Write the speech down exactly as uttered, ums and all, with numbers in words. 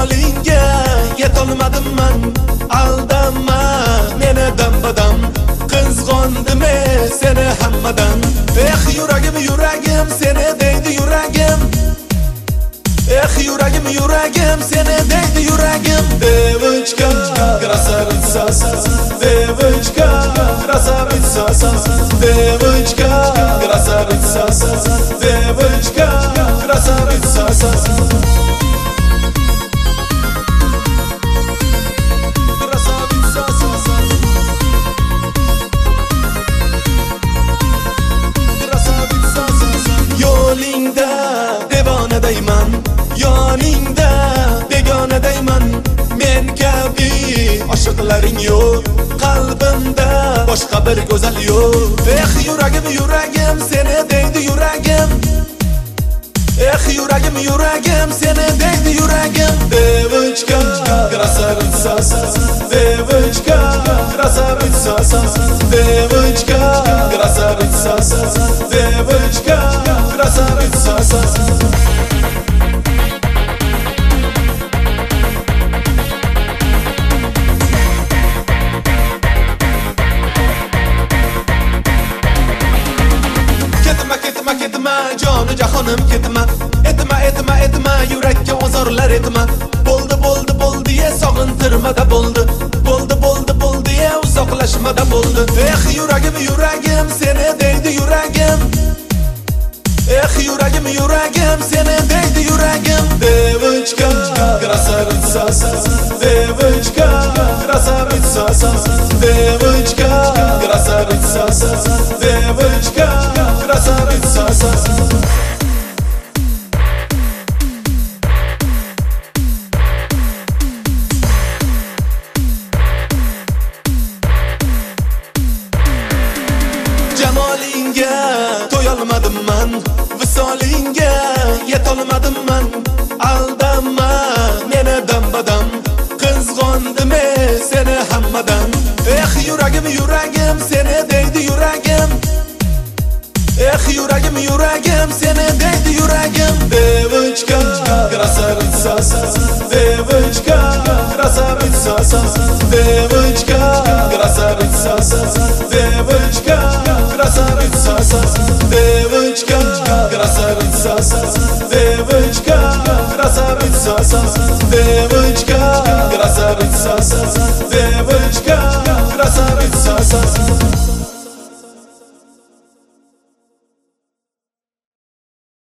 Jamolingga yetolmadim men, aldama meni dam-badam. Qizg'ondim seni hammadan. Eh yuragim yuragim seni deydi yuragim. Eh yuragim yuragim seni deydi yuragim. Девочка, красавица, девочка, красавица, девочка, красавица, девочка, красавица. Yo'lingda devonadayman, yoningda begonadayman. Men kabi oshiqlaring yo'q, qalbimda boshqa bir go'zal yo'q. Eh yuragim yuragim seni deydi yuragim. Eh yuragim yuragim seni deydi yuragim. Девочка, красавица, девочка, красавица, девочка, красавица, девочка, красавица. Jonu jahonim ketma, etma etma etma yurakka ozorlar etma. Bo'ldi bo'ldi bo'ldi ye sog'intirmada bo'ldi. Bo'ldi bo'ldi bo'ldi ye uzoqlashmada bo'ldi. Eh yuragim yuragim seni deydi yuragim. Eh yuragim yuragim seni deydi yuragim. Девочка, красавица, девочка, красавица, девочка, красавица, девочка, красавица. Jamolingga to'yolmadim men, visolingga yetolmadim men. Aldama meni dam-badam, qizg'ondim seni hammadan. Eh yuragim yuragim seni deydi yuragim. Eh yuragim yuragim seni deydi yuragim. Девочка, красавица, девочка, красавица, девочка, красавица, девочка, красавица, девочка, красавица, девочка, красавица, девочка, красавица.